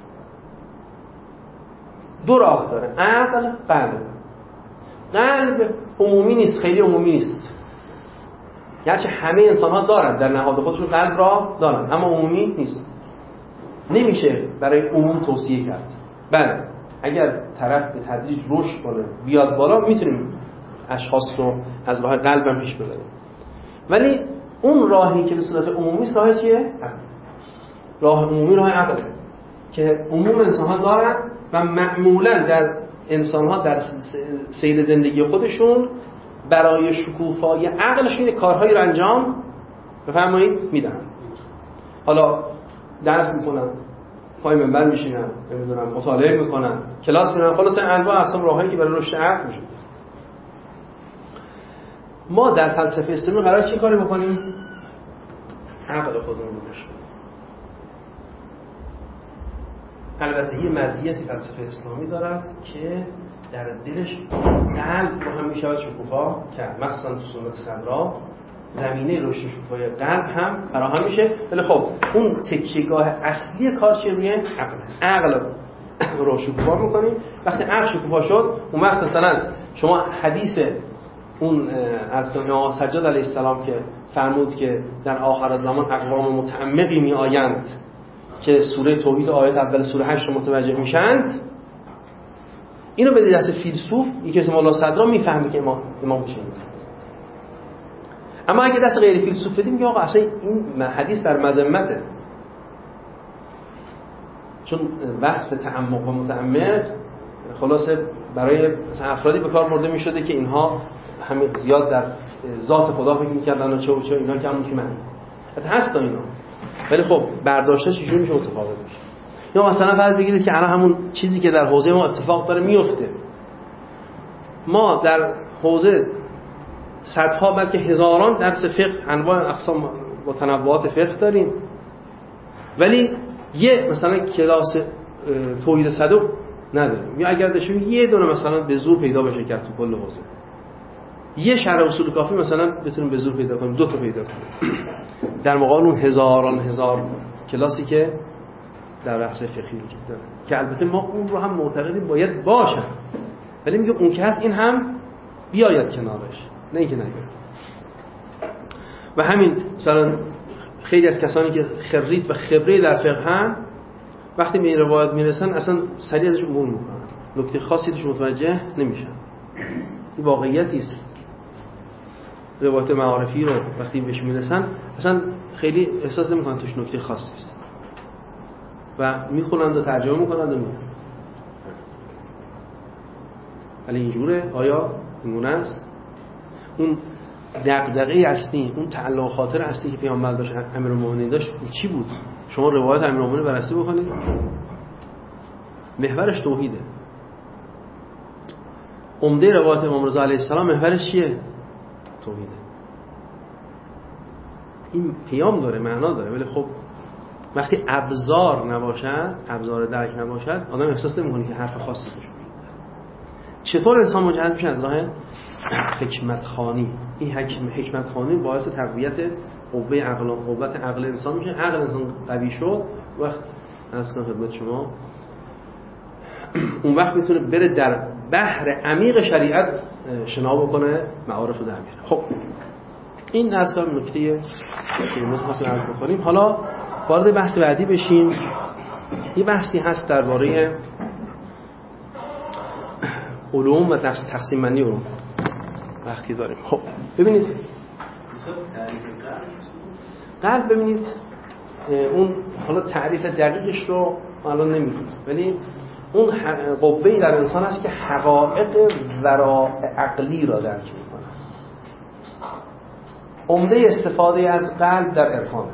دو راه داره، عقل، قلب. قلب عمومی نیست، خیلی عمومی نیست. گرچه همه انسان ها دارن در نهاد خودشون قلب را دارن، اما عمومی نیست. نمیشه برای عموم توصیه کرد. بله اگر طرف به تدریج رشد کنه بیاد بالا میتونیم اشخاص رو از راه قلبم پیش ببریم. ولی اون راهی که به صورت عمومی راه چیه؟ راه عمومی راه عقله که عموم انسان‌ها دارن و معمولاً در انسان‌ها در سیر زندگی خودشون برای شکوفایی عقلشون کارهایی رو انجام بفرمایید میدن. حالا درس میکنن، پای منبر میشینن، نمیدونم مطالعه میکنن، کلاس میرن، خلاص انواع اقسام راههایی که برای رشد عقل میشه. ما در فلسفه اسلامی قرار چه کاری بکنیم؟ عقل خودمون رو بشکنیم. البته یه مزیتی فلسفه اسلامی دارد که در دلش قلب رو هم میشود شکوفا کرد، مخصوصا تو سنت صدرا زمینه رشد شکوفای قلب هم فراهم میشه. ولی خب اون تکیه‌گاه اصلی کار چیه؟ روی عقل. عقل رو شکوفا میکنیم. وقتی عقل شکوفا شد اون وقت مثلا شما حدیث اون از امام سجاد علیه السلام که فرمود که در آخر زمان اقوام متعمقی می آیند که سوره توحید آیت اول سوره هشت متوجه میشند، اینو به دست فیلسوف یکی اسم مولا صدرا میفهمه که امام امام چی میگه. اما اگه دست غیر فیلسوف بدیم که آقا اصلا این حدیث در مذمته، چون وصف تعمق و متعمق خلاصه برای مثلا افرادی به کار برده میشده که اینها همین زیاد در ذات خدا فکر می‌کردن و چه و چه اینا که همون که من حتی هست اینا، ولی خب برداشتش چجوری میشه متفاوت میشه. یا مثلا فرض بگیرید که الان همون چیزی که در حوزه ما اتفاق داره میفته، ما در حوزه صدها بلکه هزاران درس فقه، انواع اقسام و تنوعات فقه داریم، ولی یه مثلا کلاس توحید صدق نداریم، یا اگر داشتیم یه دونه مثلا به زور پیدا بشه کرد تو کل حوزه، یه شرح اصول کافی مثلا بتونیم به زور پیدا کنیم، دو تا پیدا کنیم، در مقابل اون هزاران هزار کلاسی که در بحث فقهی وجود داره که البته ما اون رو هم معتقدیم باید باشه، ولی میگه اون که هست این هم بیاید کنارش، نه اینکه نیاید. و همین مثلا خیلی از کسانی که خرید و خبره در فقه هم وقتی به این روایت میرسن اصلا سریع ازش عبور میکنن، نکته خاصی توش متوجه نمیشن. این واقعیتی است. روایت معارفی رو وقتی بهش میرسن اصلا خیلی احساس نمیکنن توش نکته خاصی است و میخونند و ترجمه میکنند و میخونند. ولی اینجوره؟ آیا اینگونه است؟ اون دغدغه اصلی، اون تعلق خاطر اصلی که پیامبر داشت، امیرالمومنین داشت چی بود؟ شما روایت امیرالمومنین بررسی بکنید، محورش توحیده. عمده روایت امام رضا علیه السلام محورش چیه؟ توحیده. این پیام داره، معنا داره، ولی خب وقتی ابزار نباشد، ابزار درک نباشد، آدم احساس نمی‌کنه که حرف خاصی توش میاد. چطور انسان مجهز میشه از راه حکمت خوانی؟ این حکمت خوانی باعث تقویت قوه عقل و قوت عقل انسان میشه. عقل انسان قوی شد وقت از کنم خدمت شما اون وقت میتونه بره در بحر عمیق شریعت شنا بکنه، معارف رو در میاره. خب این از کنم نکته که امروز خواستیم عرض بکنیم. حالا وارد بحث بعدی بشیم. یه بحثی هست درباره علوم و تقسیم بندی علوم وقتی داریم. خب ببینید قلب، ببینید اون حالا تعریف دقیقش رو الان نمیدونم، ولی اون قوه‌ای در انسان است که حقایق وراء عقلی را درک می‌کنه. عمده استفاده از قلب در عرفان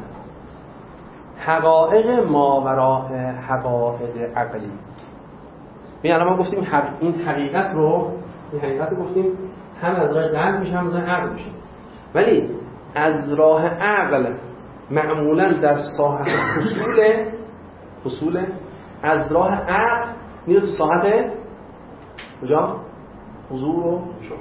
حقایق ماوراء حقایق عقلی. می الان ما گفتیم این حقیقت رو، این حقیقت رو گفتیم هم از راه قلب میشه هم از راه عقل میشه، ولی از راه عقل معمولا در ساحت حصول حصول از راه عقل میره تو ساحت کجا؟ حضور و شعور.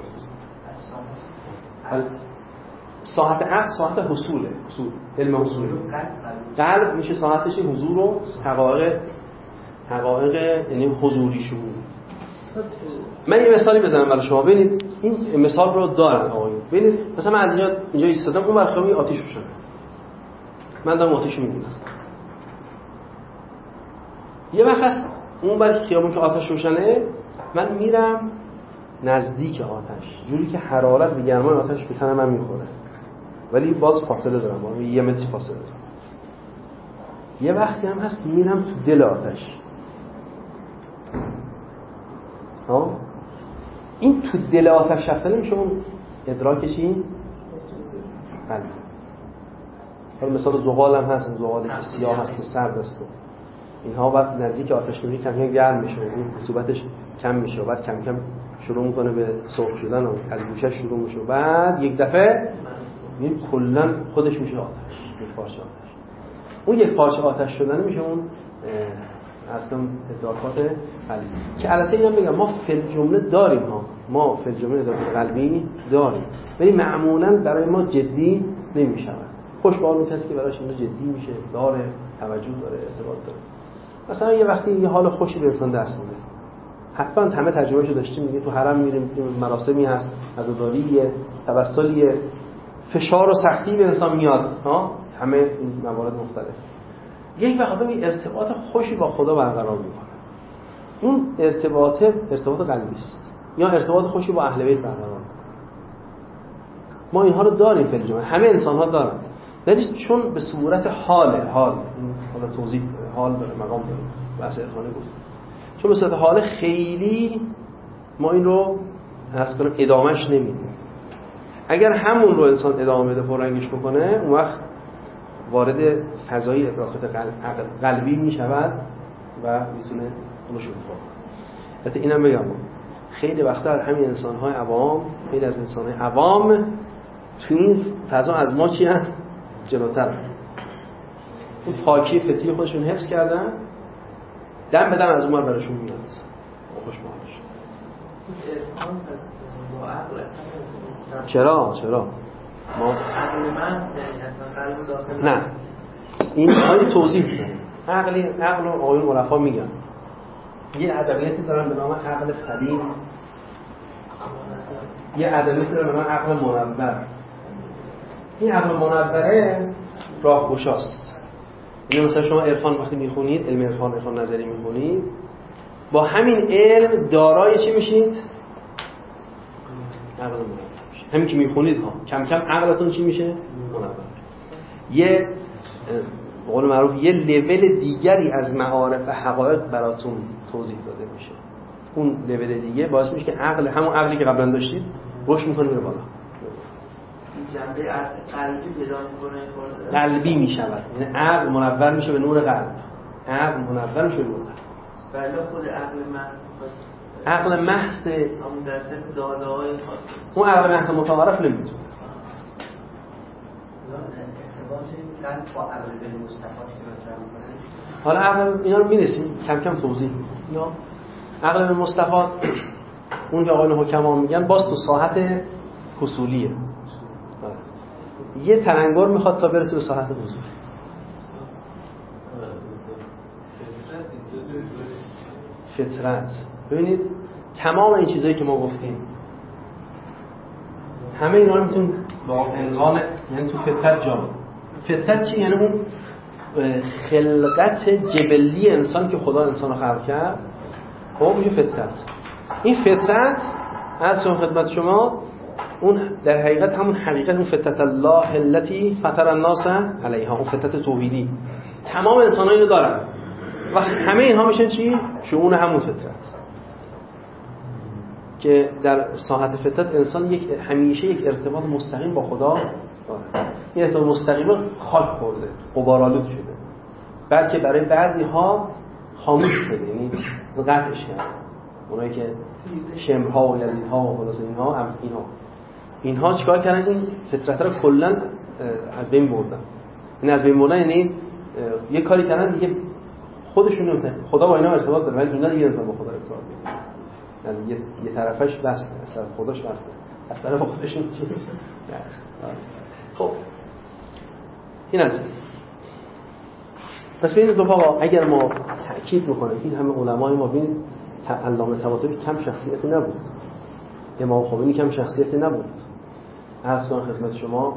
ساحت عقل ساحت حصوله، حصول علم حصول. قلب میشه ساحتش حضور و حقایق، حقایق یعنی حضوری شعور. من یه مثالی بزنم برای شما ببینید. این مثال رو دارن آقایون. ببینید مثلا من از اینجا اینجا ایستادم، اون برخلاف آتش روشنه، من دارم آتش میبینم. یه وقت هست اون برای خیابون که آتش روشنه من میرم نزدیک آتش، جوری که حرارت به گرمای آتش به تن من میخوره ولی باز فاصله دارم، با یه متر فاصله دارم. یه وقتی هم هست میرم تو دل آتش. ها این تو دل آتش رفتن میشه اون ادراک چی؟ قلب. حالا مثال زغال هم هست، زغالی که سیاه هست و سرد است. اینها وقت نزدیک آتش میشه کم کم گرم میشه، این رطوبتش کم میشه و بعد کم کم شروع میکنه به سرخ شدن و از گوشش شروع میشه و بعد یک دفعه این کلا خودش میشه آتش، یک پارچه آتش. اون یک پارچه آتش شدن میشه اون اصلا ادراکات قلبی که البته اینم میگم ما فی جمله داریم ها، ما فی جمله ادراکات قلبی داریم ولی معمولا برای ما جدی نمیشود. خوش به اون کسی که براش اینو جدی میشه، داره توجه داره، ارتباط داره. مثلا یه وقتی یه حال خوشی به انسان دست میده، حتما همه تجربهشو داشتیم دیگه، تو حرم میریم مراسمی هست، عزاداریه، توسلیه، فشار و سختی به انسان میاد ها، همه این موارد مختلف. یک وقت این ارتباط خوشی با خدا برقرار میکنه، اون ارتباط ارتباط قلبی است یا ارتباط خوشی با اهل بیت برقرار میکنه. ما اینها رو داریم فی الجمله، همه انسان ها دارن، ولی چون به صورت حال حال این حالا توضیح حال داره، مقام داره، بحث عرفانی بود، چون به صورت حال خیلی ما این رو عرض کنم ادامهش نمیدیم. اگر همون رو انسان ادامه بده، پررنگش بکنه، اون وقت وارد فضای ادراکات قلب قلبی میشود و میتونه اونو شروع کنه. البته اینم بگم خیلی وقتا از همین انسان‌های عوام، خیلی از انسان‌های عوام تو این فضا از ما چی هست؟ جلوتر. اون پاکی فطری خودشون حفظ کردن، دم بدن از اون براشون میاد. خوش باش. چرا؟ چرا؟ ما نه این آیه توضیح میدن. عقلی عقل و آیون عرفا میگن یه ادبیاتی دارن به نام عقل سلیم، یه ادبیاتی دارن به نام عقل منور. این عقل منوره راهگشاست. یعنی مثلا شما عرفان وقتی میخونید، علم عرفان عرفان نظری میخونید، با همین علم دارای چی میشید؟ عقل منور میشید. همین که میخونید ها کم کم عقلتون چی میشه؟ منور. یه به قول معروف یه لول دیگری از معارف و حقایق براتون توضیح داده میشه. اون لول دیگه باعث میشه که عقل، همون عقلی که قبلا داشتید، رشد میکنه میره بالا. جنبه قلبی پیدا میکنه، قلبی میشود، یعنی عقل منور میشه به نور قلب، عقل منور میشه به نور قلب. بله خود عقل محض، عقل محض همون دسته داده‌های خاص، اون عقل محض متعارف نمیتونه. قلب با عقل به مصطفی که مثلا می‌کنه. حالا عقل اینا رو میرسیم کم کم توضیح میدیم. عقل به مصطفی اون که آقایان حکما میگن باز تو ساحت حصولیه. یه ترنگار میخواد تا برسه به ساحت حضور. فطرت. ببینید تمام این چیزایی که ما گفتیم همه اینا رو میتونیم با عنوان یعنی تو فطرت جا. فطرت چی؟ یعنی اون خلقت جبلی انسان که خدا انسان رو خلق کرد. خب میگه فطرت. این فطرت اصلا خدمت شما اون در حقیقت همون حقیقت اون فطرت الله التي فطر الناس علیها، اون فطرت توحیدی تمام انسان‌ها اینو دارن و همه اینها میشن چی؟ شؤون همون فطرت که در ساحت فطرت انسان یک همیشه یک ارتباط مستقیم با خدا داره. این ارتباط مستقیم خاک خورده، غبارآلود شده، بلکه برای بعضی ها خاموش شده، یعنی قطعش کرده. اونایی که شمرها و یزیدها و خلاص اینها هم اینها اینها چیکار کردن؟ این فطرت رو کلا از بین بردن. این از بین بردن یعنی یه کاری کردن دیگه خودشون نمیتونن، خدا با اینا ارتباط داره ولی اینا دیگه نمیتونن با خدا ارتباط بگیرن. از یه یه طرفش بسته، از طرف خودش بسته، از طرف خودشون چی؟ خب این از این. پس ببینید بابا اگر ما تأکید می‌کنیم این همه علمای ما ببینید علامه طباطبایی کم شخصیتی نبود، امام خمینی کم شخصیتی نبود، عرض کنم خدمت شما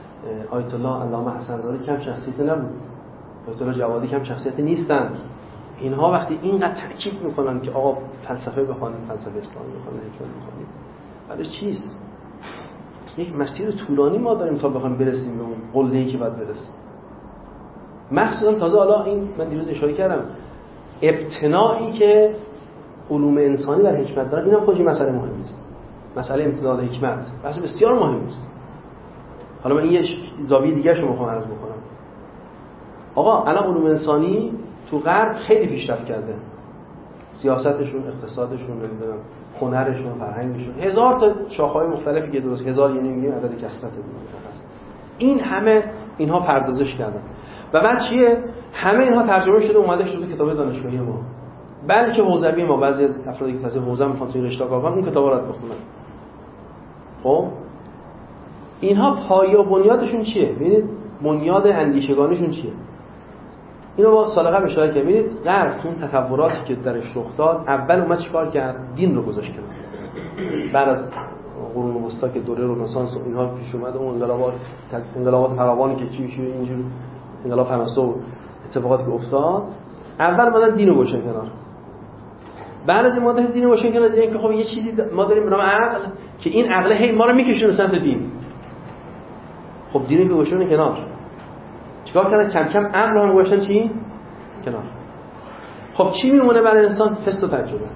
آیت الله علامه حسن زاده کم شخصیتی نبود، آیت الله جوادی کم شخصیتی نیستن. اینها وقتی اینقدر تاکید میکنن که آقا فلسفه بخوانید، فلسفه اسلامی بخوانید، حکمت بخوانید، برای چیست؟ یک مسیر طولانی ما داریم تا بخوایم برسیم به اون قله‌ای که باید برسیم. مخصوصا تازه حالا این من دیروز اشاره کردم، ابتنایی که علوم انسانی در حکمت دارن، اینم خودش مسئله مهمی است. مسئله امتداد حکمت بحث بسیار مهمی است. حالا من این یه زاویه دیگه شما میخوام عرض بکنم. آقا الان علوم انسانی تو غرب خیلی پیشرفت کرده. سیاستشون، اقتصادشون، نمیدونم هنرشون، فرهنگشون، هزار تا شاخه‌های مختلفی که درست هزار یعنی میگیم عدد کثرت دیگه هست. این همه اینها پردازش کردن. و بعد چیه؟ همه اینها ترجمه شده اومده شده کتاب دانشگاهی ما. بلکه حوزوی ما بعضی از افرادی که تازه حوزه میخوان توی رشته کار کنن اون کتابا رو بخونن. خب اینها پایه و بنیادشون چیه؟ ببینید بنیاد اندیشگانیشون چیه؟ اینو با سال قبل اشاره کردم. ببینید غرب تو اون تطوراتی که درش رخ داد اول اومد چیکار کرد؟ دین رو گذاشت کنار. بعد از قرون وسطا که دوره رنسانس و اینها پیش اومد، اون انقلابات انقلابات فراوانی که چی شد، اینجور انقلاب فرانسه و اتفاقاتی که افتاد، اول اومدن دین رو گذاشتن کنار. بعد از این مدت دین رو گذاشتن کنار، دیدن که خب یه چیزی ما داریم به نام عقل که این عقل هی ما رو میکشونه سمت دین. خب دین رو گذاشتن کنار. چیکار کردن؟ کم کم عقل رو گذاشتن چی؟ کنار. خب چی میمونه برای انسان؟ حس و تجربه.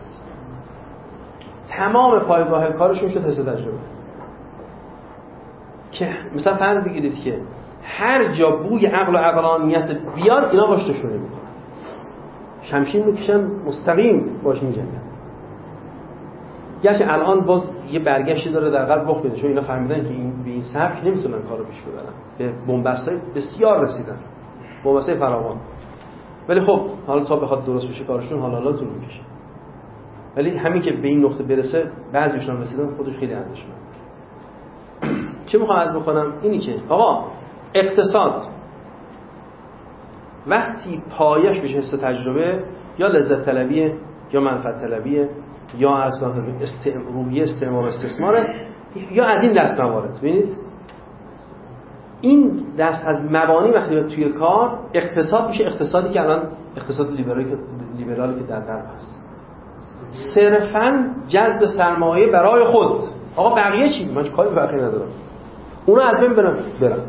تمام پایگاه کارشون شد حس و تجربه. که مثلا فرض بگیرید که هر جا بوی عقل و عقلانیت بیاد اینا باش دشمنی میکنن. شمشیر میکشن مستقیم باش میجنگن. گرچه الان باز یه برگشتی داره در قلب رخ میده، چون اینا فهمیدن که این به این سبک نمیتونن کارو پیش ببرن. به بن‌بستای بسیار رسیدن. بن‌بستای فراوان. ولی خب حالا تا بخواد درست بشه کارشون حالا حالا طول میکشه. ولی همین که به این نقطه برسه بعضیشون رسیدن خودش خیلی ارزشمنده. چه میخوام عرض بکنم؟ اینی که آقا اقتصاد وقتی پایش بشه حس تجربه یا لذت طلبیه یا منفعت طلبیه یا اصلا استعمار روحیه استعمار استثماره یا از این دست موارد. ببینید این دست از مبانی وقتی بیاد توی کار اقتصاد میشه اقتصادی که الان اقتصاد لیبرالی لیبرالی که در غرب هست، صرفاً جذب سرمایه برای خود. آقا بقیه چی؟ من کاری بقیه ندارم، اونا از بین برن برن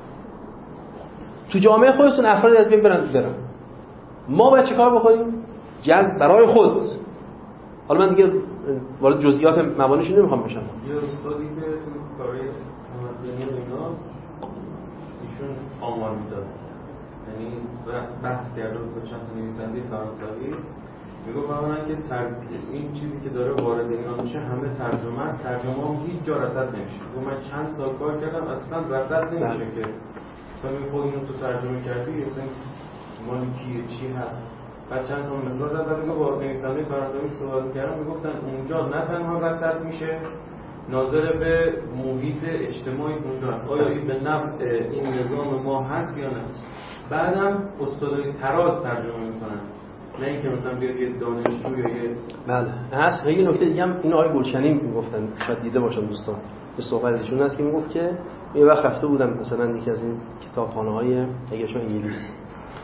تو جامعه خودتون، افراد از بین برن برن ما باید چه کار بکنیم؟ جذب برای خود. حالا من دیگه وارد جزئیات مبانیش نمیخوام بشم. یه استادی که تو کاری تمدنی و اینا ایشون آمار میداد، یعنی بحث کرده با چند تا نویسنده فرانسوی، میگه واقعا که تر... این چیزی که داره وارد ایران میشه همه ترجمه است، ترجمه هم هیچ جا رصد نمیشه. من چند سال کار کردم اصلا رصد نمیشه که مثلا میگه خود اینو تو ترجمه کردی مثلا مال کیه چی هست. بعد چند تا مثال زد، بعد با نویسنده فرانسوی صحبت کردم میگفتن اونجا نه تنها رصد میشه، ناظر به محیط اجتماعی اونجاست، آیا این به نفع این نظام ما هست یا نه. بعدم استادای تراز ترجمه میکنن، نه اینکه مثلا بیاد یه دانشجو یا یه بله هست. یه نکته دیگه هم این آقای گلشنی میگفتن، شاید دیده باشن دوستان، به صحبتشون هست که میگفت که یه وقت رفته بودم مثلا یکی از این کتابخانه‌های اگه انگلیس،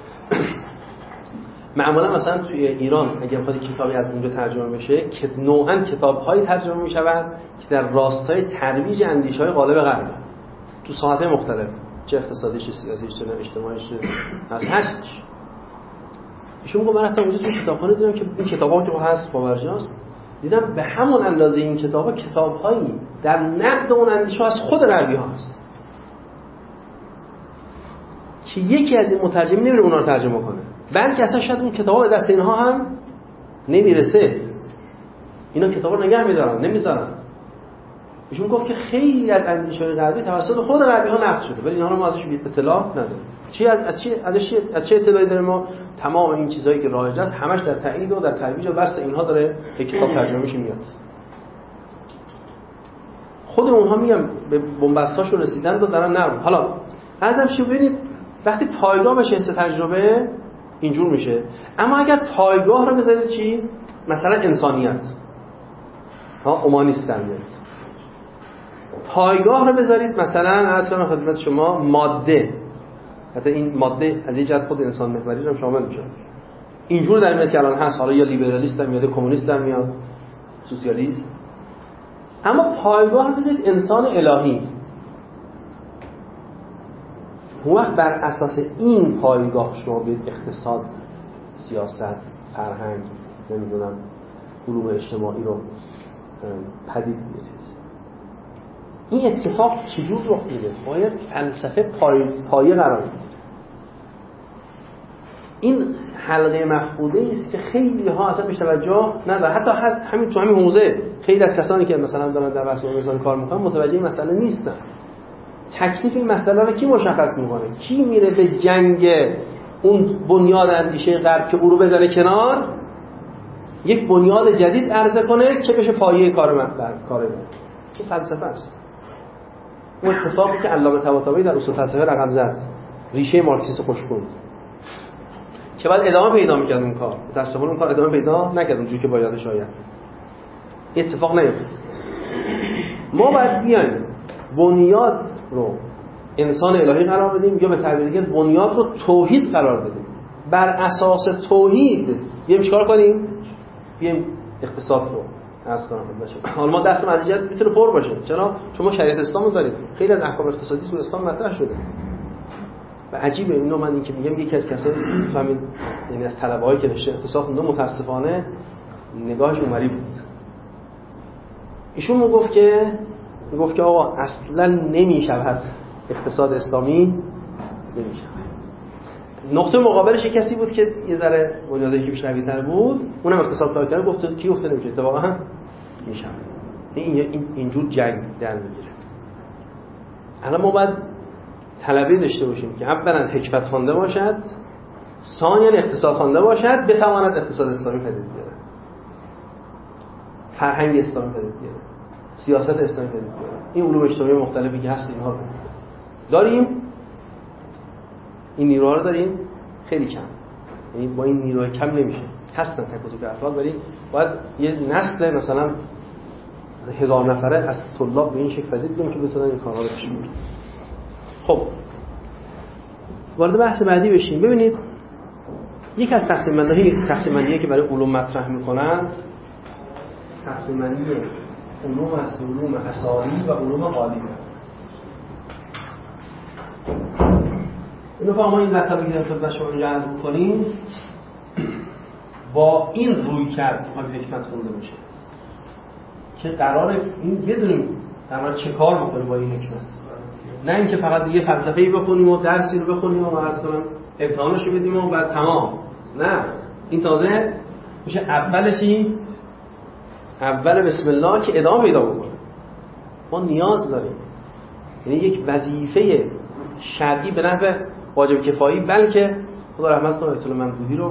معمولا مثلا توی ایران اگه بخواد کتابی از اونجا ترجمه بشه که نوعاً کتاب‌های ترجمه میشوند که در راستای ترویج اندیشه‌های غالب غرب تو ساحت‌های مختلف، چه اقتصادی چه سیاسی چه اجتماعی چه از هستش. ایشون میگه من رفتم اونجا توی کتابخانه دیدم که این کتابا که هست پاورجاست، دیدم به همون اندازه این کتابا کتاب‌هایی در نقد اون اندیشه از خود غربی‌ها هست که یکی از این مترجمین نمیره اونا رو ترجمه کنه، بلکه اصلا شاید اون کتابا به دست اینها هم نمیرسه، اینا کتابا رو نگه می‌دارن نمیذارن. ایشون گفت که خیلی از اندیشه‌های غربی توسط خود غربی‌ها نقد شده ولی اینا رو ما ازش اطلاع نداریم. چی از از چی ازش از چه اطلاعی داریم ما؟ تمام این چیزایی که رایج است همش در تایید و در ترویج و بسط اینها داره به کتاب ترجمه میشه میاد. خود اونها میگم به بن‌بستاشون رسیدن و دارن نرم. حالا ازم چی ببینید وقتی پایگاه بشه حس تجربه اینجور میشه، اما اگر پایگاه رو بذارید چی؟ مثلا انسانیت ها اومانیست درمیاد، پایگاه رو بذارید مثلا اصلا خدمت شما ماده، حتی این ماده از یه جهت خود انسان محوری رو شامل میشه، اینجور در میاد که الان هست، حالا یا لیبرالیست در میاد، کمونیست در میاد، سوسیالیست. اما پایگاه بذارید انسان الهی. اون وقت بر اساس این پایگاه شما بیاید اقتصاد، سیاست، فرهنگ، نمیدونم علوم اجتماعی رو پدید بیارید. این اتفاق چجور رخ میده؟ باید فلسفه پای... پایه قرار بگیره. این حلقه مفقوده است که خیلی ها اصلا بهش توجه ندارن. حتی همین تو همین حوزه خیلی از کسانی که مثلا دارن در بحث میزان کار میکنن متوجه این مسئله نیستن. تکلیف این مسئله رو کی مشخص میکنه؟ کی میره به جنگ اون بنیاد اندیشه غرب که او رو بذاره کنار، یک بنیاد جدید عرضه کنه که بشه پایه کار من کار من. این فلسفه است. اون اتفاقی که علامه طباطبایی در اصول فلسفه رقم زد، ریشه مارکسیسم خوشگوند که بعد ادامه پیدا می‌کرد اون کار. متأسفانه اون کار ادامه پیدا نکرد اونجوری که باید شاید. اتفاق نیفتاد. ما باید بیایم بنیاد رو انسان الهی قرار بدیم، یا به تعبیر دیگه بنیاد رو توحید قرار بدیم. بر اساس توحید بیایم چیکار کنیم؟ بیایم اقتصاد رو عرض کنم بشه. حالا ما دست مدیریت میتونه پر باشه. چرا؟ چون ما شریعت اسلام رو داریم. خیلی از احکام اقتصادی تو اسلام مطرح شده. و عجیبه اینو من این که میگم یکی از کسایی فهمید، یعنی از طلبه‌ای که رشته اقتصاد خوندن متاسفانه نگاهش اونوری بود. ایشون میگفت که میگفت که آقا اصلا نمیشود اقتصاد اسلامی نمیشه. نقطه مقابلش یک کسی بود که یه ذره بنیادی که پیشروی‌تر بود، اونم اقتصاد کار کرد، گفت کی گفته نمیشه، اتفاقا میشه. این این اینجور جنگ در میگیره. الان ما باید طلبه داشته باشیم که اولا حکمت خوانده باشد، ثانیاً اقتصاد خوانده باشد، بتواند اقتصاد اسلامی پدید بیاره، فرهنگ اسلامی پدید بیاره، سیاست اسلامی پدید بیاره. این علوم اجتماعی مختلفی که هست اینها رو داریم، این نیروها رو داریم خیلی کم. یعنی با این نیروهای کم نمیشه. هستن تک و توک افراد، ولی باید یه نسل مثلا هزار نفره از طلاب به این شکل پدید بیان که بتونن این کارها رو پیش ببرن. خب وارد بحث بعدی بشیم. ببینید یک از تقسیم بندی تقسیم بندیه که برای علوم مطرح میکنند تقسیم بندی علوم است، علوم اصالی و علوم قالی. اینو فهمون این مطلبی که خدمت شما رو عرض می‌کنیم با این روی کرد ما حکمت خونده میشه که قراره این بدونیم قرار چه کار بکنیم با این حکمت. نه اینکه فقط یه فلسفه‌ای بخونیم و درسی رو بخونیم و عرض کنم امتحانش رو بدیم و بعد تمام. نه، این تازه میشه اولشی اول بسم الله که ادامه پیدا بکنه. ما نیاز داریم، یعنی یک وظیفه شرعی به نحو واجب کفایی، بلکه خدا رحمت کنه آیت الله ممدوحی رو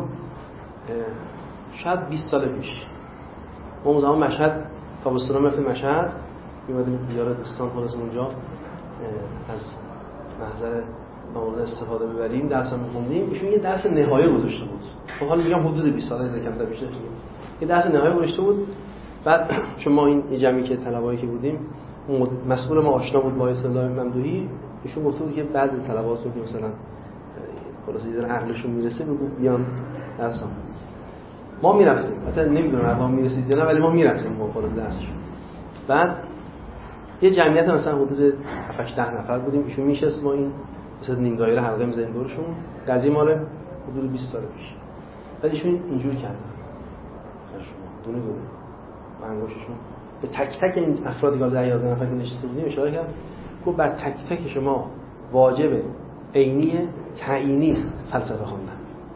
شاید بیست سال پیش ما اون زمان مشهد تابستون رفتیم مشهد، می‌اومدیم دیار دوستان خلاص اونجا از محضر مورد استفاده ببریم، درس هم می‌خوندیم. ایشون یه درس نهایی گذاشته بود. خب حالا میگم حدود بیست سال از کمتر بیشتر شد. یه درس نهایی گذاشته بود. بعد چون ما این جمعی که طلبه‌ای که بودیم مسئول ما آشنا بود با آیت الله ممدوحی، ایشون گفته بود که بعضی طلبه‌هاتون که مثلا خلاص یه ذره عقلشون میرسه بگو بیان درسم. ما میرفتیم، حتی نمیدونم ما میرسید یا نه، ولی ما میرفتیم ما خلاص درسشون. بعد یه جمعیت مثلا حدود هفت ده نفر بودیم، ایشون میشست ما این مثلا نیم دایره حلقه می‌زدیم دورشون. قضیه مال حدود بیست سال پیش. بعد ایشون اینجور کردن. شما دونه دونه با انگشتشون به تک تک این افرادی که ده یازده نفر که نشسته بودیم اشاره کرد. گفت بر تک تک شما واجب عینی تعیینی است فلسفه خواندن.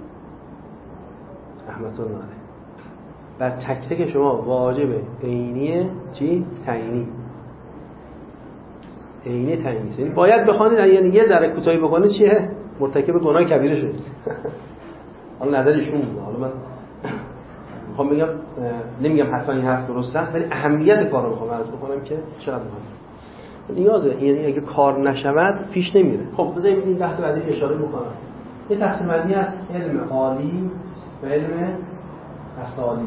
رحمت الله علیه. بر تک تک شما واجب عینی چی؟ تعیینی. عینی تعیینی. یعنی باید بخونید، یعنی یه ذره کوتاهی بکنید چیه؟ مرتکب گناه کبیره شد. حالا نظرشون بود. حالا من میخوام بگم نمیگم حتما این حرف درست است، ولی اهمیت کار رو میخوام عرض بکنم که چقدر مهمه. نیازه، یعنی اگه کار نشود پیش نمیره. خب بذارید این بحث بعدی که اشاره میکنم. یه تقسیم بندی است علم عالی و علم اصالی.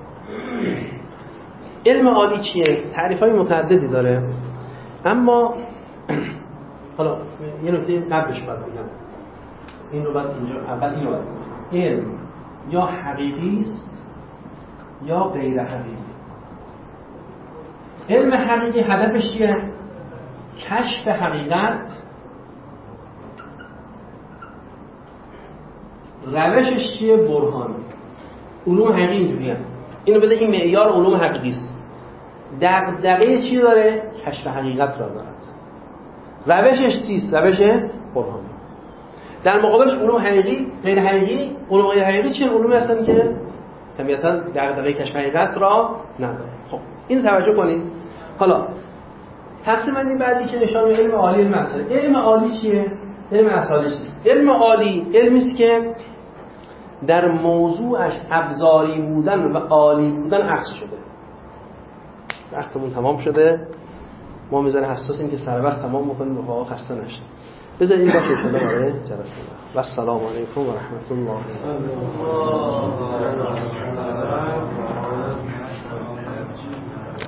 علم عالی چیه؟ تعریف‌های متعددی داره، اما حالا یه نکته قبلش باید بگم. این رو بعد اینجا اول اینو باید علم یا حقیقی است یا غیر حقیقی. علم حقیقی هدفش چیه؟ کشف حقیقت. روشش چیه؟ برهان. علوم حقیقی اینجوریه. اینو بده این معیار علوم حقیقی است. دغدغه چی داره؟ کشف حقیقت را داره. روشش چیست؟ روش برهان. در مقابلش علوم حقیقی، غیر حقیقی، علوم غیر حقیقی چیه؟ علومی هستن که طبیعتاً دغدغه کشف حقیقت را نداره. خب این توجه کنید. حالا تقسیم بندی بعدی که نشان میده علم عالی، علم اصالی. علم عالی چیه؟ علم اصالی چیست؟ علم عالی علمی است که در موضوعش ابزاری بودن و عالی بودن عکس شده. وقتمون تمام شده. ما میذاره حساسیم که سر وقت تمام بکنیم و خسته نشیم. بذارید این باشه ان شاء الله برای جلسه بعد. و السلام علیکم و رحمت الله.